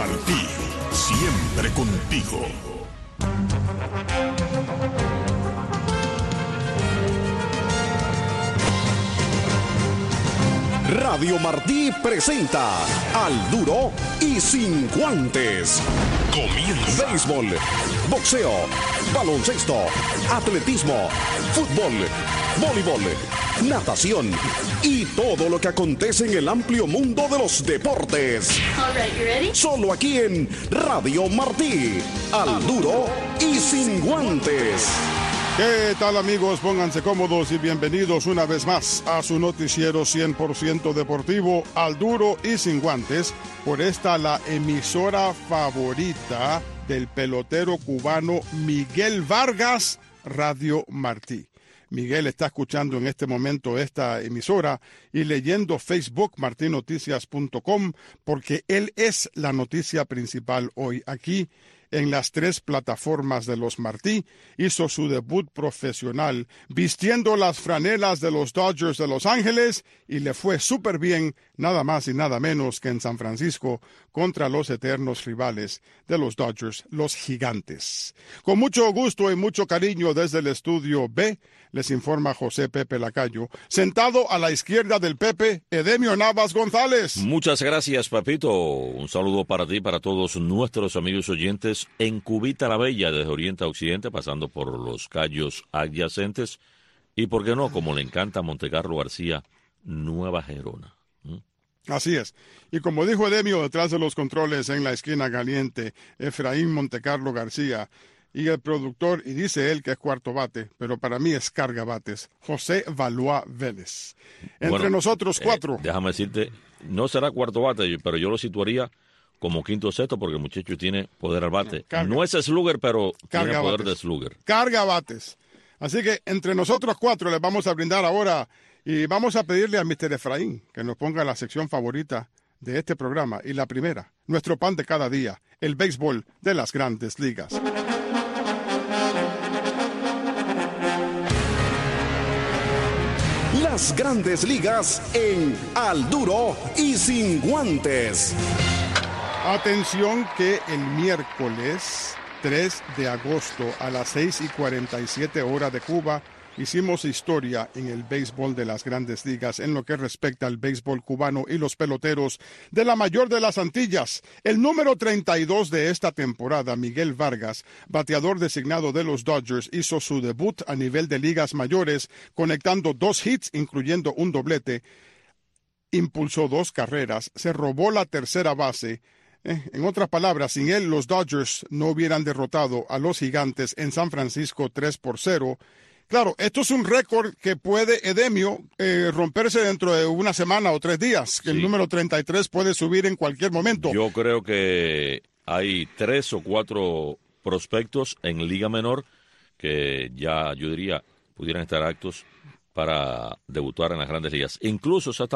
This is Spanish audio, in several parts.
Martí, siempre contigo. Radio Martí presenta Al Duro y Sin Guantes. Comienza. Béisbol, boxeo, baloncesto, atletismo, fútbol, voleibol, natación y todo lo que acontece en el amplio mundo de los deportes. All right, you ready? Solo aquí en Radio Martí. Al Duro y Sin Guantes. ¿Qué tal, amigos? Pónganse cómodos y bienvenidos una vez más a su noticiero 100% deportivo, Al Duro y Sin Guantes, por esta la emisora favorita del pelotero cubano Miguel Vargas, Radio Martí. Miguel está escuchando en este momento esta emisora y leyendo Facebook, martinoticias.com, porque él es la noticia principal hoy aquí en las 3 plataformas de los Martí. Hizo su debut profesional vistiendo las franelas de los Dodgers de Los Ángeles y le fue súper bien, nada más y nada menos que en San Francisco contra los eternos rivales de los Dodgers, los Gigantes. Con mucho gusto y mucho cariño desde el estudio B, les informa José Pepe Lacayo. Sentado a la izquierda del Pepe, Edemio Navas González. Muchas gracias, Papito. Un saludo para ti, para todos nuestros amigos oyentes en Cubita la Bella, desde oriente a occidente, pasando por los cayos adyacentes y, por qué no, como le encanta a Montecarlo García, Nueva Gerona. Así es. Y como dijo Edemio, detrás de los controles en la esquina caliente, Efraín Montecarlo García. Y el productor, y dice él que es cuarto bate, pero para mí es carga bates, José Valois Vélez. Entre nosotros 4. Déjame decirte, no será cuarto bate, pero yo lo situaría como quinto o sexto porque el muchacho tiene poder al bate. No es slugger, pero tiene poder de slugger. Carga bates. Así que entre nosotros 4 les vamos a brindar ahora y vamos a pedirle a Mr. Efraín que nos ponga la sección favorita de este programa. Y la primera, nuestro pan de cada día, el béisbol de las Grandes Ligas. Las Grandes Ligas en Al Duro y Sin Guantes. Atención que el miércoles 3 de agosto a las 6:47 hora de Cuba hicimos historia en el béisbol de las Grandes Ligas en lo que respecta al béisbol cubano y los peloteros de la mayor de las Antillas. El número 32 de esta temporada, Miguel Vargas, bateador designado de los Dodgers, hizo su debut a nivel de ligas mayores, conectando 2 hits, incluyendo un doblete, impulsó 2 carreras, se robó la tercera base. En otras palabras, sin él, los Dodgers no hubieran derrotado a los Gigantes en San Francisco 3-0. Claro, esto es un récord que puede, Edemio, romperse dentro de una semana o 3 días, que sí. El número 33 puede subir en cualquier momento. Yo creo que hay 3 o 4 prospectos en Liga Menor que ya, yo diría, pudieran estar aptos para debutar en las Grandes Ligas. Incluso se ha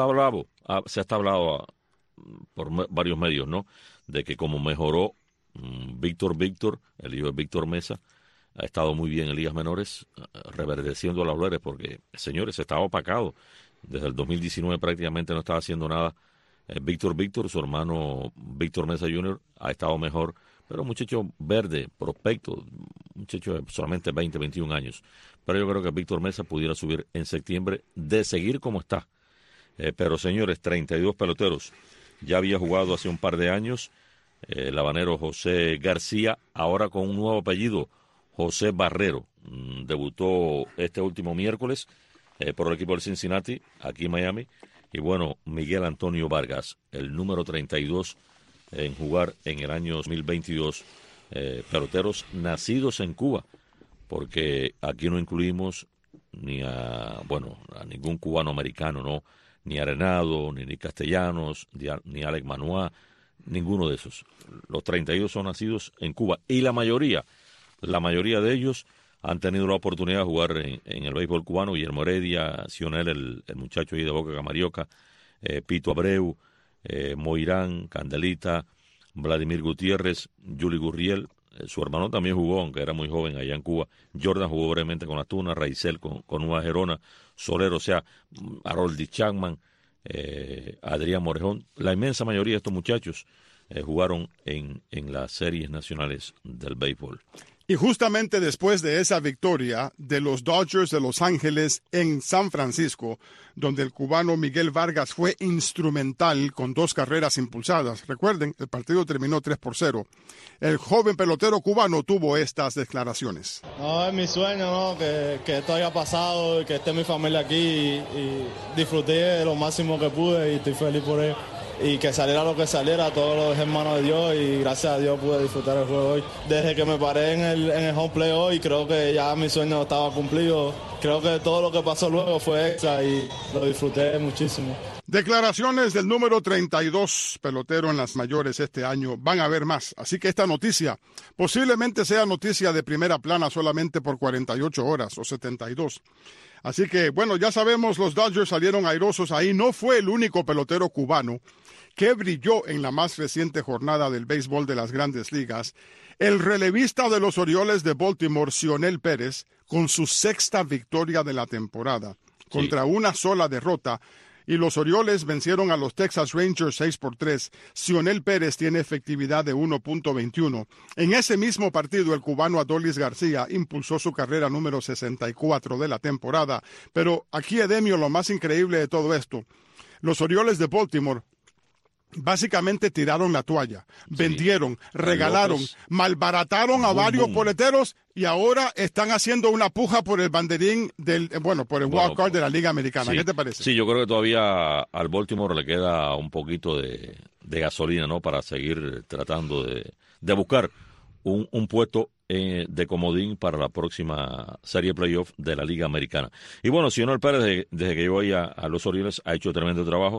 hablado por varios medios, ¿no?, de que como mejoró Víctor, el hijo de Víctor Mesa, ha estado muy bien en ligas menores, reverdeciendo las flores, porque, señores, estaba opacado. Desde el 2019 prácticamente no estaba haciendo nada. Víctor, su hermano Víctor Mesa Jr., ha estado mejor, pero muchacho verde, prospecto, muchacho de solamente 20, 21 años. Pero yo creo que Víctor Mesa pudiera subir en septiembre de seguir como está. Pero, señores, 32 peloteros. Ya había jugado hace un par de años el habanero José García, ahora con un nuevo apellido, José Barrero. Debutó este último miércoles por el equipo del Cincinnati, aquí en Miami. Y bueno, Miguel Antonio Vargas, el número 32 en jugar en el año 2022. Peloteros nacidos en Cuba, porque aquí no incluimos ni a ningún cubano americano, ¿no? Ni Arenado, ni Castellanos, ni Alex Manoah, ninguno de esos. Los 32 son nacidos en Cuba y la mayoría de ellos han tenido la oportunidad de jugar en el béisbol cubano. Guillermo Heredia, Sionel, el muchacho ahí de Boca Camarioca, Pito Abreu, Moirán, Candelita, Vladimir Gutiérrez, Yuli Gurriel. Su hermano también jugó, aunque era muy joven allá en Cuba. Jordan jugó brevemente con Astuna, Raizel con Nueva Gerona, Soler, o sea, Harold Chapman, Adrián Morejón. La inmensa mayoría de estos muchachos jugaron en las series nacionales del béisbol. Y justamente después de esa victoria de los Dodgers de Los Ángeles en San Francisco, donde el cubano Miguel Vargas fue instrumental con 2 carreras impulsadas. Recuerden, el partido terminó 3-0. El joven pelotero cubano tuvo estas declaraciones. No, es mi sueño, ¿no? Que esto haya pasado, que esté mi familia aquí y disfruté lo máximo que pude y estoy feliz por ello. Y que saliera lo que saliera, todos los hermanos de Dios, y gracias a Dios pude disfrutar el juego hoy. Desde que me paré en el home play hoy, creo que ya mi sueño estaba cumplido. Creo que todo lo que pasó luego fue extra y lo disfruté muchísimo. Declaraciones del número 32 pelotero en las mayores este año. Van a haber más, así que esta noticia posiblemente sea noticia de primera plana solamente por 48 horas o 72. Así que, bueno, ya sabemos, los Dodgers salieron airosos ahí. No fue el único pelotero cubano que brilló en la más reciente jornada del béisbol de las Grandes Ligas. El relevista de los Orioles de Baltimore, Cionel Pérez, con su 6ª victoria de la temporada, contra una sola derrota, y los Orioles vencieron a los Texas Rangers 6-3. Cionel Pérez tiene efectividad de 1.21. En ese mismo partido, el cubano Adolis García impulsó su carrera número 64 de la temporada. Pero aquí, Edemio, lo más increíble de todo esto, los Orioles de Baltimore básicamente tiraron la toalla, vendieron, regalaron, malbarataron a varios boleteros y ahora están haciendo una puja por el banderín por el wild card de la Liga Americana. Sí, ¿qué te parece? Sí, yo creo que todavía al Baltimore le queda un poquito de gasolina, ¿no? Para seguir tratando de buscar un puesto de comodín para la próxima serie playoff de la Liga Americana. Y bueno, Cionel Pérez, desde que llegó ahí a los Orioles, ha hecho tremendo trabajo.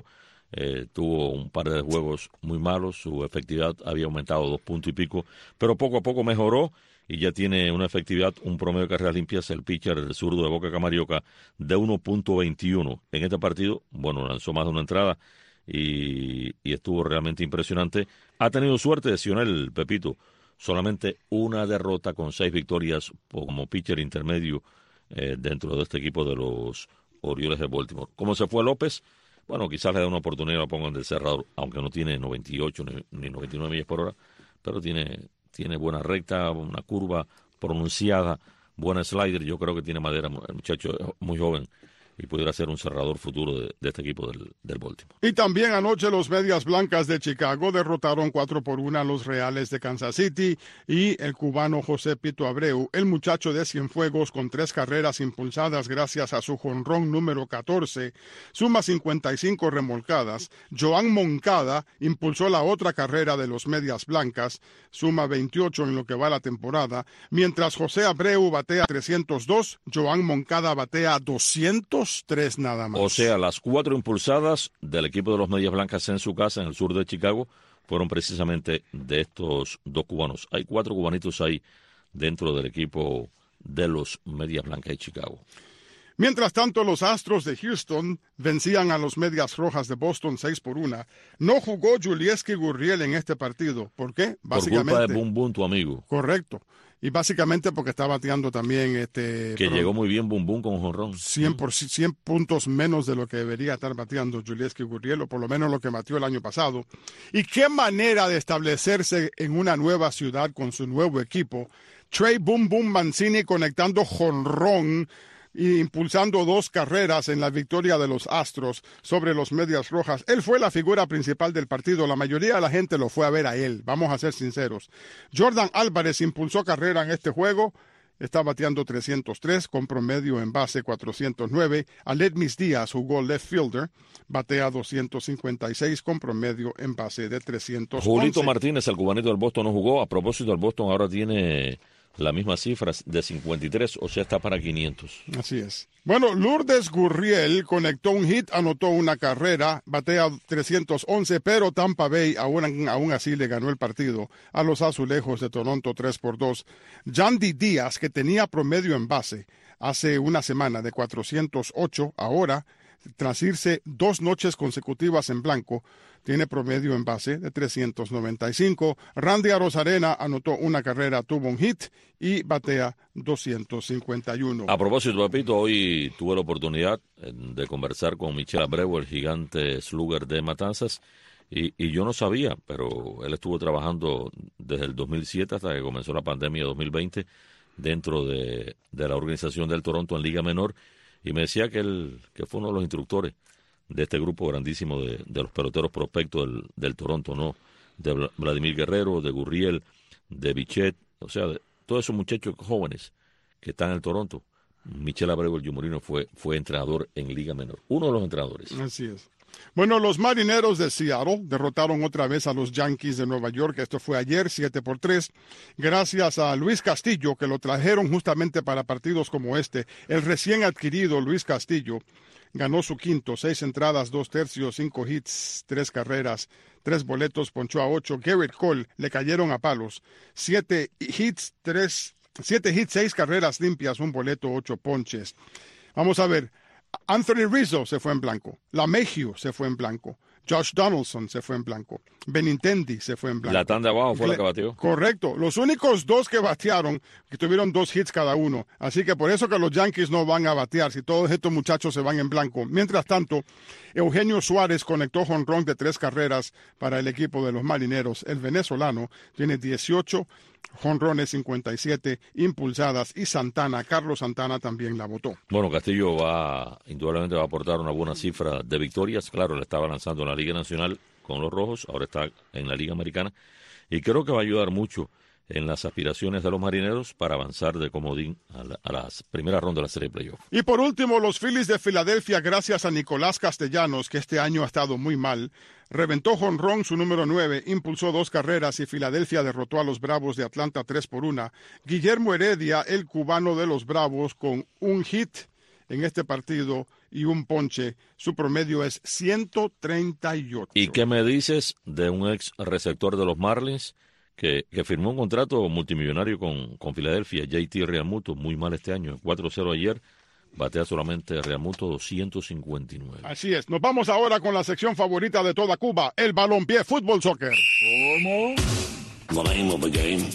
Tuvo un par de juegos muy malos, su efectividad había aumentado 2 puntos y pico, pero poco a poco mejoró y ya tiene una efectividad, un promedio de carreras limpias, el pitcher, el zurdo de Boca Camarioca, de 1.21. En este partido, bueno, lanzó más de una entrada y estuvo realmente impresionante. Ha tenido suerte de Cionel, Pepito, solamente una derrota con 6 victorias como pitcher intermedio dentro de este equipo de los Orioles de Baltimore. ¿Cómo se fue López? Bueno, quizás le dé una oportunidad y lo pongan del cerrador, aunque no tiene 98 ni 99 millas por hora, pero tiene buena recta, una curva pronunciada, buena slider. Yo creo que tiene madera, el muchacho es muy joven y pudiera ser un cerrador futuro de este equipo del Baltimore. Y también anoche los Medias Blancas de Chicago derrotaron 4-1 a los Reales de Kansas City y el cubano José Pito Abreu, el muchacho de Cienfuegos con 3 carreras impulsadas gracias a su jonrón número 14, suma 55 remolcadas. Joan Moncada impulsó la otra carrera de los Medias Blancas, suma 28 en lo que va la temporada, mientras José Abreu batea 302, Joan Moncada batea 203 nada más. O sea, las 4 impulsadas del equipo de los Medias Blancas en su casa, en el sur de Chicago, fueron precisamente de estos 2 cubanos. Hay 4 cubanitos ahí dentro del equipo de los Medias Blancas de Chicago. Mientras tanto, los Astros de Houston vencían a los Medias Rojas de Boston 6-1. No jugó Yulieski Gurriel en este partido. ¿Por qué? Básicamente, por culpa de Bum Bum, tu amigo. Correcto. Y básicamente porque está bateando también... llegó muy bien Bum Bum con jonrón. 100 puntos menos de lo que debería estar bateando Yulieski Gurriel, o por lo menos lo que batió el año pasado. Y qué manera de establecerse en una nueva ciudad con su nuevo equipo. Trey Bum Bum Mancini conectando jonrón y impulsando 2 carreras en la victoria de los Astros sobre los Medias Rojas. Él fue la figura principal del partido. La mayoría de la gente lo fue a ver a él, vamos a ser sinceros. Jordan Álvarez impulsó carrera en este juego. Está bateando 303 con promedio en base 409. Aledmis Díaz jugó left fielder, batea 256 con promedio en base de 311. Julito Martínez, el cubanito del Boston, no jugó. A propósito, el Boston ahora tiene la misma cifra de 53, o sea, está para 500. Así es. Bueno, Lourdes Gurriel conectó un hit, anotó una carrera, batea 311, pero Tampa Bay aún así le ganó el partido a los Azulejos de Toronto 3-2. Yandy Díaz, que tenía promedio en base hace una semana de 408, ahora, tras irse 2 noches consecutivas en blanco, tiene promedio en base de 395. Randy Arozarena anotó una carrera, tuvo un hit y batea 251. A propósito, Pepito, hoy tuve la oportunidad de conversar con Michel Abreu, el gigante slugger de Matanzas, Y yo no sabía, pero él estuvo trabajando desde el 2007 hasta que comenzó la pandemia de 2020 dentro de la organización del Toronto en Liga Menor, y me decía que fue uno de los instructores de este grupo grandísimo de los peloteros prospectos del Toronto, ¿no? De Vladimir Guerrero, de Gurriel, de Bichette, o sea, de todos esos muchachos jóvenes que están en el Toronto. Michel Abreu, el Yumorino, fue entrenador en Liga Menor, uno de los entrenadores. Así es. Bueno, los Marineros de Seattle derrotaron otra vez a los Yankees de Nueva York. Esto fue ayer, 7-3, gracias a Luis Castillo, que lo trajeron justamente para partidos como este. El recién adquirido Luis Castillo ganó su quinto, 6 entradas, 2 tercios, 5 hits, 3 carreras, 3 boletos, ponchó a 8. Garrett Cole le cayeron a palos, 7 hits, 6 carreras limpias, 1 boleto, 8 ponches. Vamos a ver. Anthony Rizzo se fue en blanco. LeMahieu se fue en blanco. Josh Donaldson se fue en blanco. Benintendi se fue en blanco. La tanda abajo fue la que bateó. Correcto. Los únicos 2 que batearon, que tuvieron 2 hits cada uno. Así que por eso que los Yankees no van a batear si todos estos muchachos se van en blanco. Mientras tanto, Eugenio Suárez conectó jonrón de 3 carreras para el equipo de los Marineros. El venezolano tiene 18 jonrones, 57 impulsadas, y Carlos Santana también la botó. Bueno, Castillo indudablemente va a aportar una buena cifra de victorias. Claro, le estaba lanzando en la Liga Nacional con los Rojos, ahora está en la Liga Americana, y creo que va a ayudar mucho en las aspiraciones de los Marineros para avanzar de comodín a las primeras rondas de la serie de playoff. Y por último, los Phillies de Filadelfia, gracias a Nicolás Castellanos, que este año ha estado muy mal, reventó jonrón su número 9, impulsó 2 carreras, y Filadelfia derrotó a los Bravos de Atlanta 3-1. Guillermo Heredia, el cubano de los Bravos, con 1 hit en este partido y 1 ponche. Su promedio es 138. ¿Y qué me dices de un ex receptor de los Marlins que firmó un contrato multimillonario con Filadelfia, JT Realmuto? Muy mal este año, 4-0 ayer, batea solamente Realmuto 259. Así es. Nos vamos ahora con la sección favorita de toda Cuba, el balompié, fútbol, soccer. ¿Cómo? The name of the game.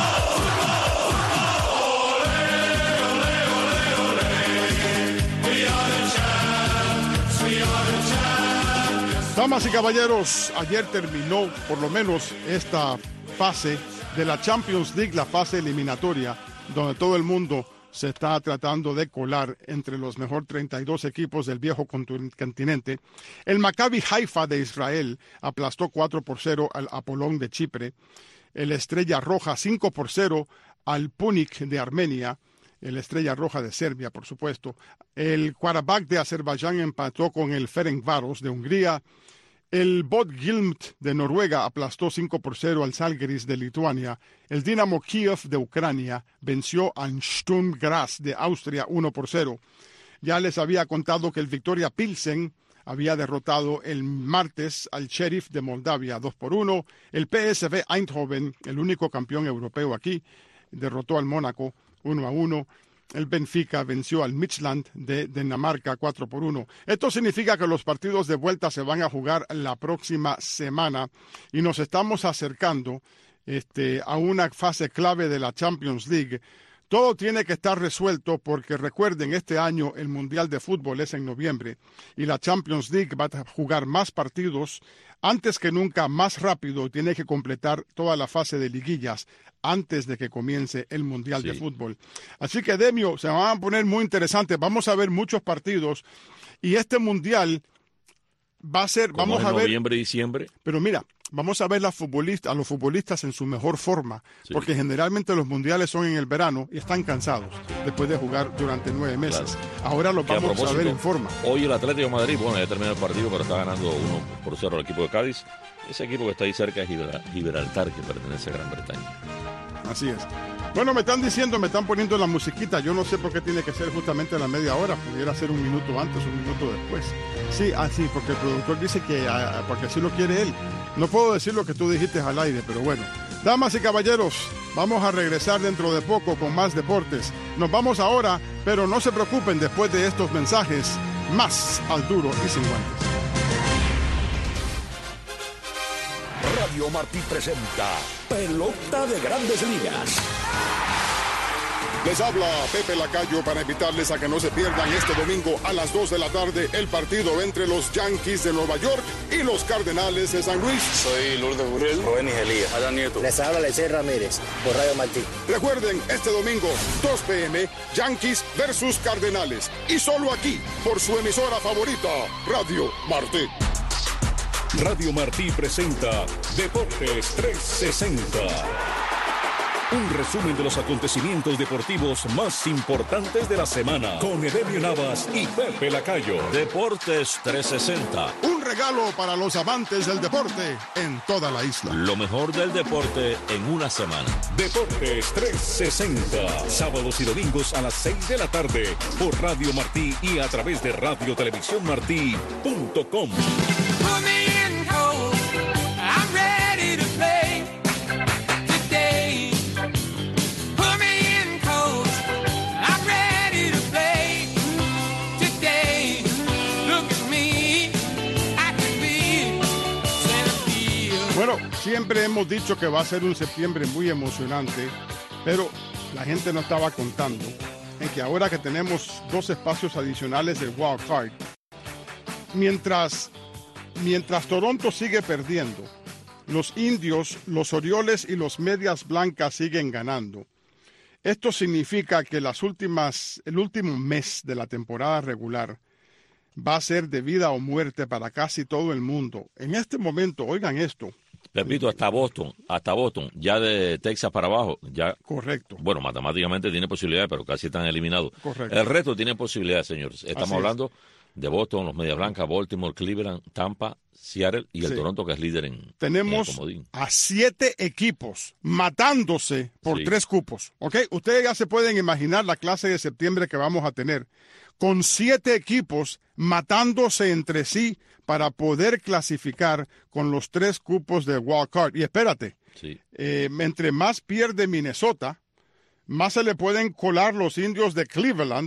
Damas y caballeros, ayer terminó por lo menos esta fase de la Champions League, la fase eliminatoria, donde todo el mundo se está tratando de colar entre los mejor 32 equipos del viejo continente. El Maccabi Haifa de Israel aplastó 4-0 al Apolón de Chipre. El Estrella Roja 5-0 al Punik de Armenia. El Estrella Roja de Serbia, por supuesto. El Qarabag de Azerbaiyán empató con el Ferencváros de Hungría. El Bodø/Glimt de Noruega aplastó 5-0 al Žalgiris de Lituania. El Dinamo Kiev de Ucrania venció al Sturm Graz de Austria 1-0. Ya les había contado que el Victoria Pilsen había derrotado el martes al Sheriff de Moldavia 2-1. El PSV Eindhoven, el único campeón europeo aquí, derrotó al Mónaco 1-1. El Benfica venció al Midtjylland de Dinamarca 4-1. Esto significa que los partidos de vuelta se van a jugar la próxima semana y nos estamos acercando a una fase clave de la Champions League. Todo tiene que estar resuelto porque recuerden, este año el Mundial de Fútbol es en noviembre y la Champions League va a jugar más partidos antes que nunca, más rápido. Tiene que completar toda la fase de liguillas antes de que comience el Mundial de Fútbol. Así que, Demio, se van a poner muy interesantes. Vamos a ver muchos partidos y este Mundial va a ser, vamos a ver, noviembre, diciembre. Pero mira, vamos a ver a los futbolistas en su mejor forma, porque generalmente los mundiales son en el verano y están cansados después de jugar durante 9 meses. Claro. Ahora los vamos a ver en forma. Hoy el Atlético de Madrid, bueno, ya terminó el partido, pero está ganando 1-0 al equipo de Cádiz. Ese equipo que está ahí cerca es Gibraltar, que pertenece a Gran Bretaña. Así es. Bueno, me están poniendo la musiquita. Yo no sé por qué tiene que ser justamente a la media hora. Pudiera ser 1 minuto antes, 1 minuto después. Sí, así, porque el productor dice que porque así lo quiere él. No puedo decir lo que tú dijiste al aire, pero bueno. Damas y caballeros, vamos a regresar dentro de poco con más deportes. Nos vamos ahora, pero no se preocupen, después de estos mensajes, más al Duro y Sin Guantes. Radio. 「 Radio マルティ presenta Pelota de Grandes Ligas. 」 Radio マルティ presenta Pelota de Grandes Ligas. 」 Radio マルティ presenta Pelota de Grandes Ligas. 」 Radio マルティ presenta Pelota de Grandes Ligas. 」 Radio マルティ presenta Pelota de Grandes Ligas. 」 Radio マルティ presenta Les habla Pepe Lacayo para invitarles a que no se pierdan este domingo a las 2 de la tarde el partido entre los Yankees de Nueva York y los Cardenales de San Luis. Soy Lourdes Burrell, Rubén Elías, Adán Nieto. Les habla Lecey Ramírez por Radio Martí. Recuerden, este domingo, 2 p.m., Yankees versus Cardenales. Y solo aquí, por su emisora favorita, Radio Martí. Radio Martí presenta Deportes 360. Un resumen de los acontecimientos deportivos más importantes de la semana con Edelmiro Navas y Pepe Lacayo. Deportes 360. Un regalo para los amantes del deporte en toda la isla. Lo mejor del deporte en una semana. Deportes 360. Sábados y domingos a las 6 de la tarde por Radio Martí y a través de radiotelevisiónmartí.com. Bueno, siempre hemos dicho que va a ser un septiembre muy emocionante, pero la gente no estaba contando en que ahora que tenemos 2 espacios adicionales del Wild Card, mientras Toronto sigue perdiendo, los Indios, los Orioles y los Medias Blancas siguen ganando. Esto significa que el último mes de la temporada regular va a ser de vida o muerte para casi todo el mundo. En este momento, oigan esto. Repito, hasta Boston, ya de Texas para abajo, ya. Correcto. Bueno, matemáticamente tiene posibilidades, pero casi están eliminados. Correcto. El resto tiene posibilidades, señores. Estamos hablando de Boston, los Medias Blancas, Baltimore, Cleveland, Tampa, Seattle y el Toronto, que es líder en Tenemos en el comodín. a 7 equipos matándose por 3 cupos. ¿Ok? Ustedes ya se pueden imaginar la clase de septiembre que vamos a tener, con 7 equipos matándose entre sí para poder clasificar con los 3 cupos de Wild Card. Y espérate, entre más pierde Minnesota, más se le pueden colar los Indios de Cleveland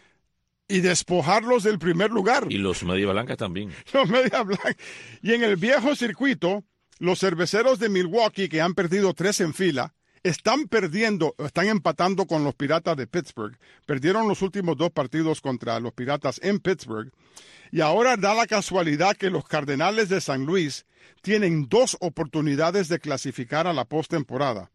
y despojarlos del primer lugar. Y los Medias Blancas también. Los Medias Blancas. Y en el viejo circuito, los Cerveceros de Milwaukee, que han perdido 3 en fila, están empatando con los Piratas de Pittsburgh. Perdieron los últimos 2 partidos contra los Piratas en Pittsburgh. Y ahora da la casualidad que los Cardenales de San Luis tienen 2 oportunidades de clasificar a la postemporada.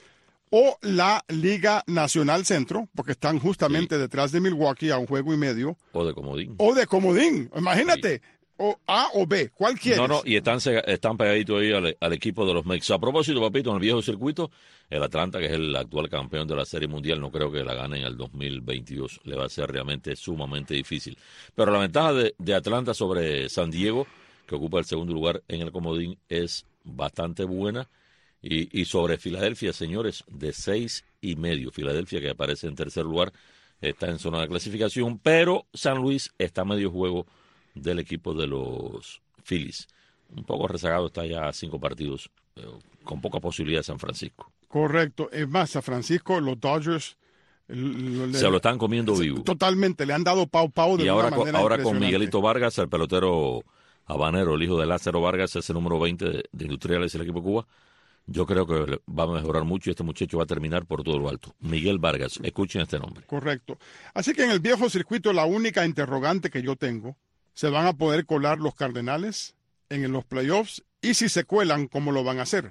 O la Liga Nacional Centro, porque están justamente detrás de Milwaukee a 1 juego y medio. O de comodín. Imagínate. O A o B, ¿cuál quieres? No, y están pegaditos ahí al equipo de los Mets. A propósito, papito, en el viejo circuito, el Atlanta, que es el actual campeón de la Serie Mundial, no creo que la gane en el 2022. Le va a ser realmente sumamente difícil. Pero la ventaja de Atlanta sobre San Diego, que ocupa el segundo lugar en el comodín, es bastante buena. Y sobre Filadelfia, señores, de 6.5. Filadelfia, que aparece en tercer lugar, está en zona de clasificación, pero San Luis está a medio juego del equipo de los Phillies. Un poco rezagado, está ya a 5 partidos, con poca posibilidad de San Francisco. Correcto. Es más, San Francisco, los Dodgers se lo están comiendo vivo. Totalmente, le han dado pau de y una manera ahora con impresionante. Miguelito Vargas, el pelotero habanero, el hijo de Lázaro Vargas, es el número 20 de Industriales del equipo de Cuba. Yo creo que va a mejorar mucho y este muchacho va a terminar por todo lo alto. Miguel Vargas, escuchen este nombre. Correcto. Así que en el viejo circuito, la única interrogante que yo tengo, ¿se van a poder colar los Cardenales en los playoffs? Y si se cuelan, ¿cómo lo van a hacer?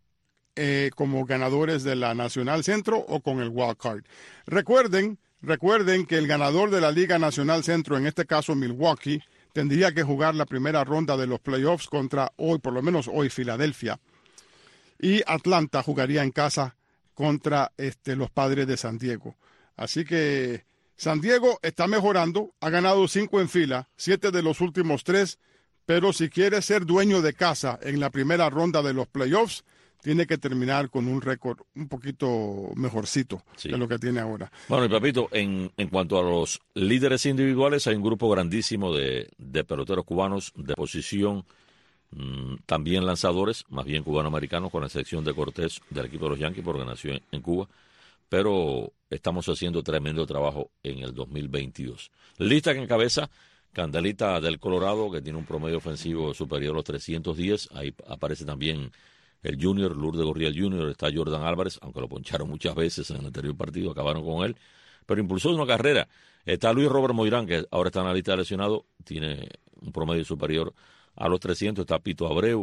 ¿Como ganadores de la Nacional Centro o con el Wild Card? Recuerden que el ganador de la Liga Nacional Centro, en este caso Milwaukee, tendría que jugar la primera ronda de los playoffs contra por lo menos hoy, Filadelfia. Y Atlanta jugaría en casa contra los Padres de San Diego. Así que San Diego está mejorando, ha ganado 5 en fila, 7 de los últimos 3, pero si quiere ser dueño de casa en la primera ronda de los playoffs, tiene que terminar con un récord un poquito mejorcito de lo que tiene ahora. Bueno, y papito, en cuanto a los líderes individuales, hay un grupo grandísimo de peloteros cubanos de posición, también lanzadores, más bien cubanoamericanos, con la excepción de Cortés del equipo de los Yankees, porque nació en Cuba, pero estamos haciendo tremendo trabajo en el 2022. Lista que encabeza Candelita del Colorado, que tiene un promedio ofensivo superior a los 310, ahí aparece también el Junior, Lourdes Gurriel Junior, está Jordan Álvarez, aunque lo poncharon muchas veces en el anterior partido, acabaron con él, pero impulsó una carrera. Está Luis Robert Moirán, que ahora está en la lista de lesionados, tiene un promedio superior a los 300, está Pito Abreu,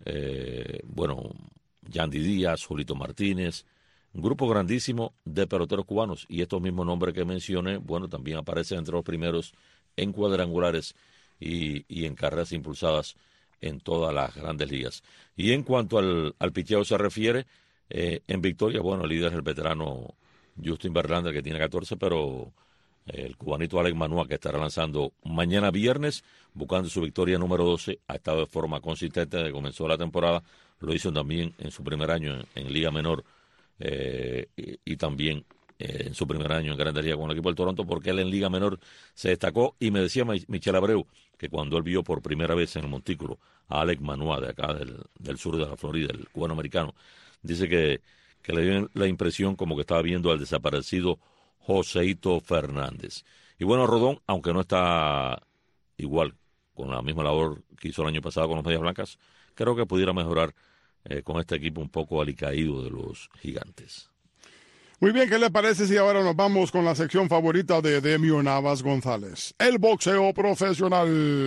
Yandy Díaz, Julito Martínez, un grupo grandísimo de peloteros cubanos, y estos mismos nombres que mencioné, también aparecen entre los primeros en cuadrangulares y en carreras impulsadas en todas las grandes ligas. Y en cuanto al picheo se refiere, en victoria, el líder es el veterano Justin Verlander, que tiene 14, pero el cubanito Alex Manoah, que estará lanzando mañana viernes, buscando su victoria número 12, ha estado de forma consistente desde que comenzó la temporada, lo hizo también en su primer año en Liga Menor, y también en su primer año en Grandes Ligas con el equipo del Toronto, porque él en Liga Menor se destacó, y me decía Michel Abreu que cuando él vio por primera vez en el montículo a Alex Manoah de acá del sur de la Florida, el cubano americano, dice que le dio la impresión como que estaba viendo al desaparecido Joseito Fernández. Y Rodón, aunque no está igual con la misma labor que hizo el año pasado con los Medias Blancas, creo que pudiera mejorar con este equipo un poco alicaído de los Gigantes. Muy bien, ¿qué le parece si ahora nos vamos con la sección favorita de Demio Navas González? El boxeo profesional.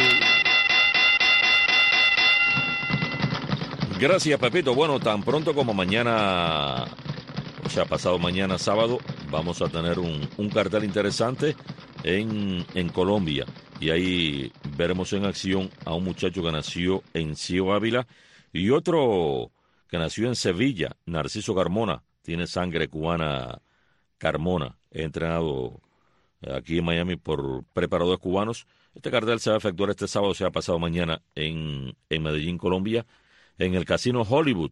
Gracias, Pepito. Tan pronto como mañana, pasado mañana sábado, vamos a tener un cartel interesante en Colombia. Y ahí veremos en acción a un muchacho que nació en Ciego Ávila y otro que nació en Sevilla, Narciso Carmona. Tiene sangre cubana Carmona. He entrenado aquí en Miami por preparadores cubanos. Este cartel se va a efectuar este sábado, pasado mañana, en Medellín, Colombia, en el Casino Hollywood,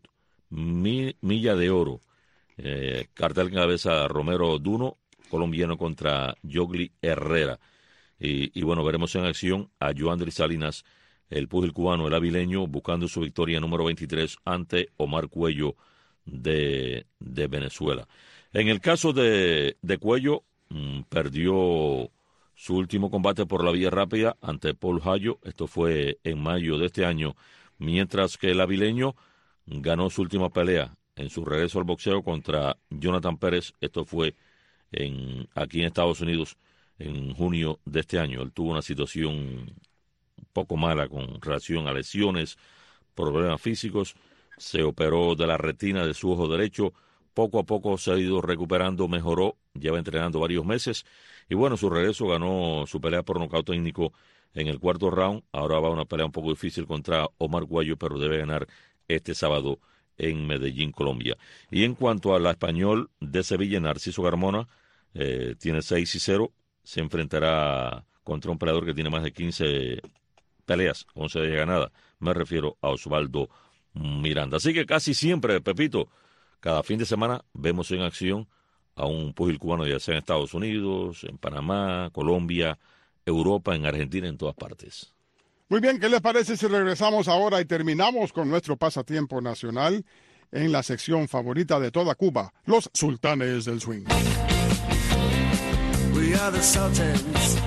Milla de Oro. Cartel que encabeza Romero Duno, colombiano, contra Yogli Herrera. Y veremos en acción a Joandri Salinas, el púgil cubano, el avileño, buscando su victoria número 23 ante Omar Cuello de Venezuela. En el caso de Cuello, perdió su último combate por la vía rápida ante Paul Hayo. Esto fue en mayo de este año, mientras que el avileño ganó su última pelea en su regreso al boxeo contra Jonathan Pérez. Esto fue aquí en Estados Unidos en junio de este año. Él tuvo una situación un poco mala con relación a lesiones, problemas físicos. Se operó de la retina de su ojo derecho. Poco a poco se ha ido recuperando, mejoró, lleva entrenando varios meses. Y su regreso, ganó su pelea por nocaut técnico en el cuarto round. Ahora va a una pelea un poco difícil contra Omar Cuello, pero debe ganar este sábado en Medellín, Colombia. Y en cuanto a la español de Sevilla, Narciso Carmona, tiene 6-0. Se enfrentará contra un peleador que tiene más de 15 peleas, 11 de ganadas. Me refiero a Osvaldo Miranda. Así que casi siempre, Pepito, cada fin de semana vemos en acción a un púgil cubano, ya sea en Estados Unidos, en Panamá, Colombia, Europa, en Argentina, en todas partes. Muy bien, ¿qué les parece si regresamos ahora y terminamos con nuestro pasatiempo nacional en la sección favorita de toda Cuba, los Sultanes del Swing? We are the Sultans.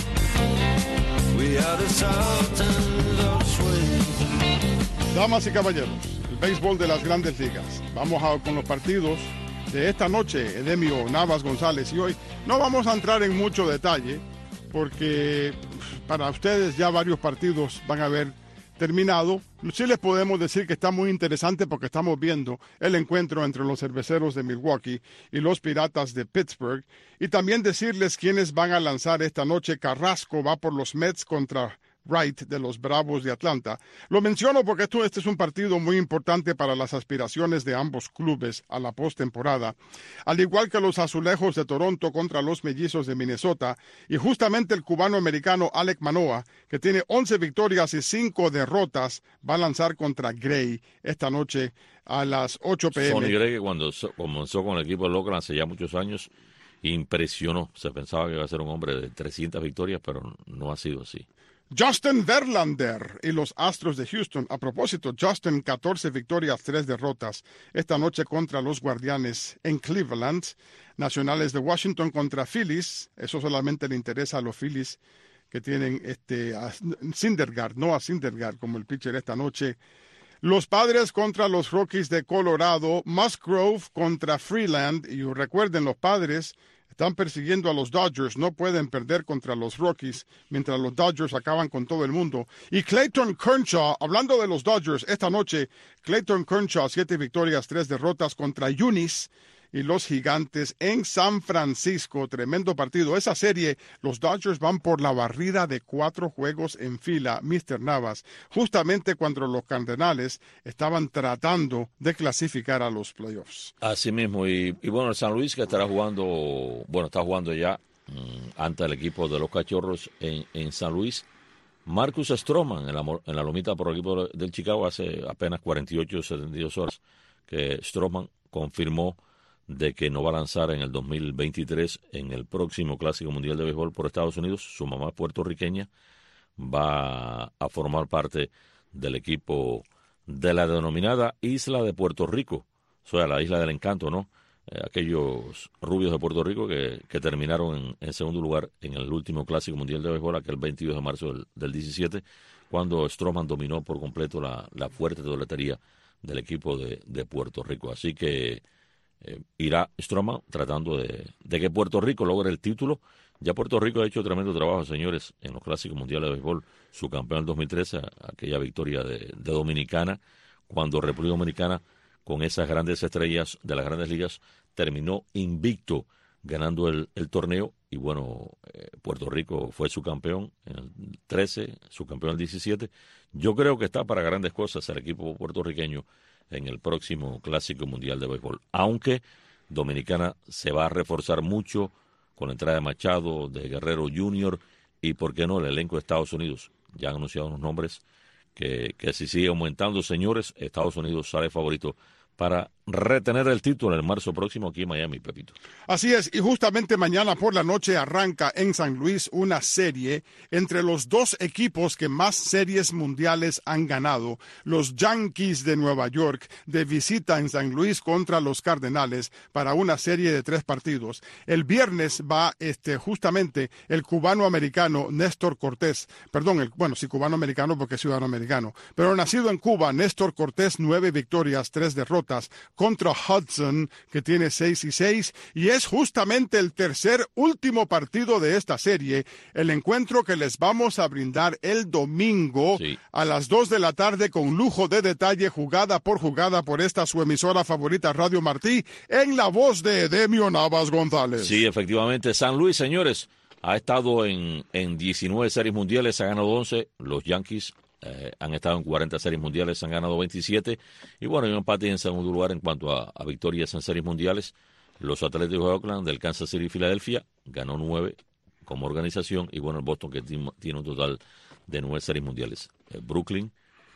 We are the Sultans of Swing. Damas y caballeros, el béisbol de las Grandes Ligas. Vamos con los partidos de esta noche, Edemio Navas González. Y hoy no vamos a entrar en mucho detalle, porque para ustedes ya varios partidos van a haber terminado. Sí les podemos decir que está muy interesante porque estamos viendo el encuentro entre los Cerveceros de Milwaukee y los Piratas de Pittsburgh. Y también decirles quiénes van a lanzar esta noche. Carrasco va por los Mets contra Wright de los Bravos de Atlanta. Lo menciono porque este es un partido muy importante para las aspiraciones de ambos clubes a la postemporada, al igual que los Azulejos de Toronto contra los Mellizos de Minnesota, y justamente el cubano-americano Alex Manoah, que tiene 11 victorias y 5 derrotas, va a lanzar contra Gray esta noche a las 8 p.m. Sonny Gray, que cuando comenzó con el equipo de Oakland hace ya muchos años, impresionó. Se pensaba que iba a ser un hombre de 300 victorias, pero no ha sido así. Justin Verlander y los Astros de Houston. A propósito, Justin, 14 victorias, 3 derrotas esta noche contra los Guardianes en Cleveland. Nacionales de Washington contra Phillies. Eso solamente le interesa a los Phillies, que tienen a Syndergaard, no a Syndergaard como el pitcher esta noche. Los Padres contra los Rockies de Colorado, Musgrove contra Freeland, y recuerden, los Padres están persiguiendo a los Dodgers, no pueden perder contra los Rockies, mientras los Dodgers acaban con todo el mundo. Y Clayton Kershaw, hablando de los Dodgers, esta noche, Clayton Kershaw, 7 victorias, 3 derrotas contra Yunis y los Gigantes en San Francisco. Tremendo partido. Esa serie, los Dodgers van por la barrida de 4 juegos en fila, Mr. Navas, justamente cuando los Cardenales estaban tratando de clasificar a los playoffs. Así mismo, y bueno, el San Luis que está jugando ya ante el equipo de los Cachorros en San Luis. Marcus Stroman en la lomita por el equipo del Chicago hace apenas 48 o 72 horas que Stroman confirmó de que no va a lanzar en el 2023 en el próximo Clásico Mundial de Béisbol por Estados Unidos. Su mamá puertorriqueña va a formar parte del equipo de la denominada Isla de Puerto Rico, o sea, la Isla del Encanto, ¿no? Aquellos rubios de Puerto Rico que terminaron en segundo lugar en el último Clásico Mundial de Béisbol, aquel 22 de marzo del 17, cuando Stroman dominó por completo la fuerte toletería del equipo de Puerto Rico. Así que irá Stroman tratando de que Puerto Rico logre el título. Ya Puerto Rico ha hecho tremendo trabajo, señores, en los Clásicos Mundiales de Béisbol. Su campeón en 2013, aquella victoria de Dominicana, cuando República Dominicana, con esas grandes estrellas de las grandes ligas, terminó invicto ganando el torneo. Y bueno, Puerto Rico fue su campeón en el 13, su campeón en el 17. Yo creo que está para grandes cosas el equipo puertorriqueño en el próximo Clásico Mundial de Béisbol. Aunque Dominicana se va a reforzar mucho con la entrada de Machado, de Guerrero Jr. y, ¿por qué no?, el elenco de Estados Unidos. Ya han anunciado unos nombres que si sigue aumentando, señores, Estados Unidos sale favorito para retener el título en marzo próximo aquí en Miami, Pepito. Así es, y justamente mañana por la noche arranca en San Luis una serie entre los 2 equipos que más series mundiales han ganado, los Yankees de Nueva York, de visita en San Luis contra los Cardenales para una serie de 3 partidos. El viernes va justamente el cubano-americano Néstor Cortés, cubano-americano porque es ciudadano americano, pero nacido en Cuba, Néstor Cortés, 9 victorias, 3 derrotas, contra Hudson, que tiene 6-6, y es justamente el último partido de esta serie, el encuentro que les vamos a brindar el domingo a las 2 de la tarde con lujo de detalle, jugada por esta su emisora favorita, Radio Martí, en la voz de Edemio Navas González. Sí, efectivamente, San Luis, señores, ha estado en 19 series mundiales, ha ganado 11, los Yankees han estado en 40 series mundiales, han ganado 27, y bueno, hay un empate en segundo lugar en cuanto a victorias en series mundiales. Los Atléticos de Oakland, del Kansas City y Filadelfia, ganó 9 como organización, y bueno, el Boston, que tiene un total de 9 series mundiales. Brooklyn,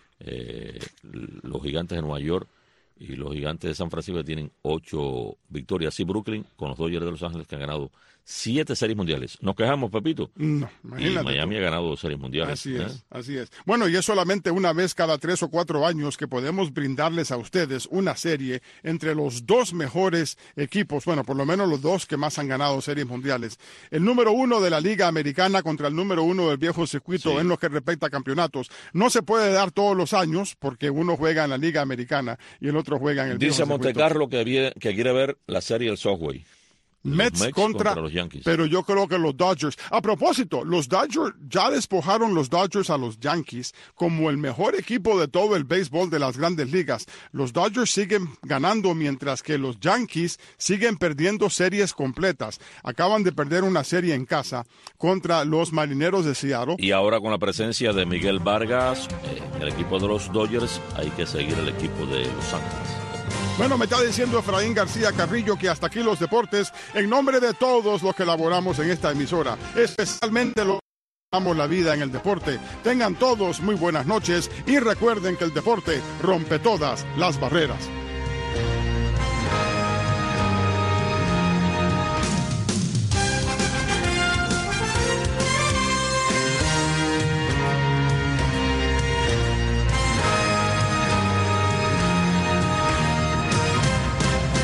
los Gigantes de Nueva York y los Gigantes de San Francisco, que tienen 8 victorias, y Brooklyn con los Dodgers de Los Ángeles, que han ganado 7 series mundiales. ¿Nos quejamos, Pepito? No, imagínate. Y Miami ha ganado 2 series mundiales. Así es. Bueno, y es solamente una vez cada 3 o 4 años que podemos brindarles a ustedes una serie entre los 2 mejores equipos, bueno, por lo menos los 2 que más han ganado series mundiales. El número 1 de la Liga Americana contra el número 1 del viejo circuito en lo que respecta a campeonatos. No se puede dar todos los años porque uno juega en la Liga Americana y el otro juega en el viejo circuito. Dice Montecarlo que quiere ver la serie del Subway. Mets contra los Yankees. Pero yo creo que los Dodgers. A propósito, los Dodgers ya despojaron los Dodgers a los Yankees como el mejor equipo de todo el béisbol de las grandes ligas. Los Dodgers siguen ganando mientras que los Yankees siguen perdiendo series completas. Acaban de perder una serie en casa contra los Marineros de Seattle. Y ahora con la presencia de Miguel Vargas en el equipo de los Dodgers, hay que seguir el equipo de Los Ángeles. Bueno, me está diciendo Efraín García Carrillo que hasta aquí los deportes, en nombre de todos los que laboramos en esta emisora, especialmente los que amamos la vida en el deporte. Tengan todos muy buenas noches y recuerden que el deporte rompe todas las barreras.